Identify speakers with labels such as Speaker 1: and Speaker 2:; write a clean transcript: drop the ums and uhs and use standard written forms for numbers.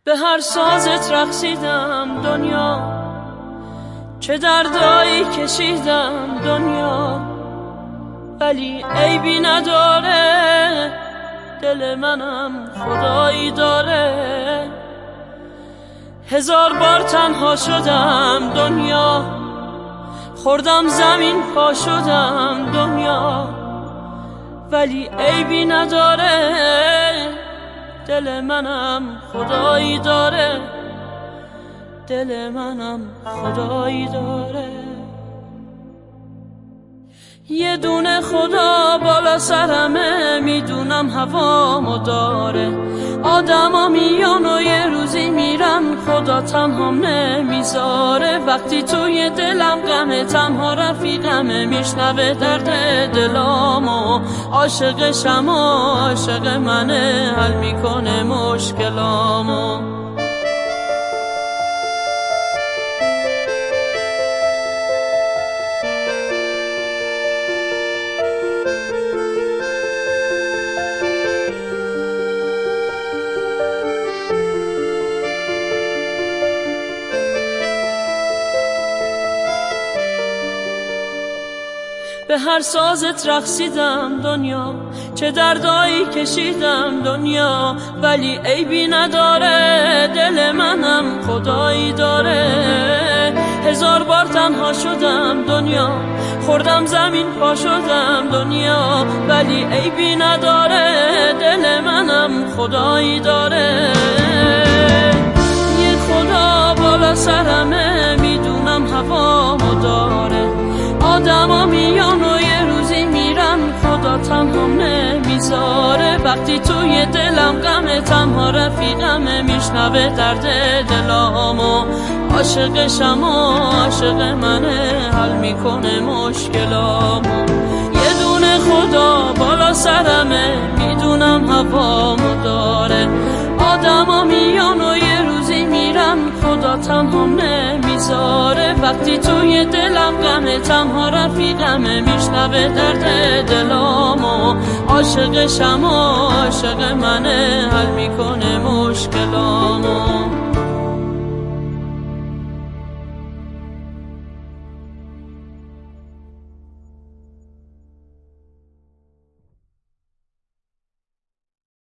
Speaker 1: به هر سازت رقصیدم دنیا، چه دردایی کشیدم دنیا، ولی عیبی نداره، دل منم خدایی داره. هزار بار تنها شدم دنیا، خوردم زمین پا شدم دنیا، ولی عیبی نداره، دل منم خدایی داره، دل منم خدایی داره. یه دونه خدا بالا سرمه، میدونم هوامو داره. آدما میان و یه روزی میرن، خدا تنهام نمیذاره. وقتی توی دلم غمه، تنها رفیقمه، میشنوه درد دلامو. عاشقشم و عاشق منه، حل میکنه مشکلامو. به هر سازت رقصیدم دنیا، چه دردایی کشیدم دنیا، ولی عیبی نداره، دل منم خدایی داره. هزار بار تنها شدم دنیا، خوردم زمین پا شدم دنیا، ولی عیبی نداره، دل منم خدایی داره. یه خدا بالا سرمه، میدونم هوامو داره. آدما میان و یه روزی میرن، خدا تنهام نمیذاره. وقتی توی دلم غمه، تنها رفیقمه، میشنوه درد دلامو. عاشقشم و عاشق منه، حل میکنه مشکلامو. یه دونه خدا بالا سرمه، میدونم هوامو داره. آدما میان و یه روزی میرن، خدا تنهام نمیذاره. وقتی توی دلم غمه، تنها رفیقمه، میشنوه درد دلامو. عاشقشم و عاشق منه، حل میکنه مشکلامو.